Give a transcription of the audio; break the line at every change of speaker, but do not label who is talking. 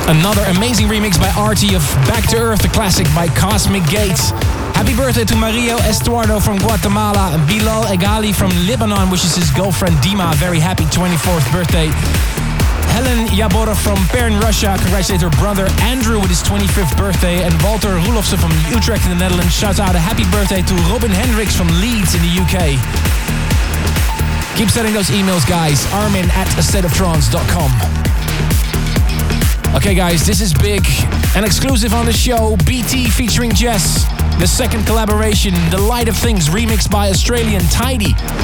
Another amazing remix by Artie of Back to Earth, the classic by Cosmic Gates. Happy birthday to Mario Estuardo from Guatemala. Bilal Egali from Lebanon wishes his girlfriend Dima a very happy 24th birthday. Helen Yabora from Bern, Russia congratulates her brother Andrew with his 25th birthday. And Walter Roelofsen from Utrecht in the Netherlands shouts out a happy birthday to Robin Hendricks from Leeds in the UK. Keep sending those emails, guys. Armin@astateoftrance.com. Okay, guys, this is big. An exclusive on the show, BT featuring Jess. The second collaboration, The Light of Things, remixed by Australian Tidy.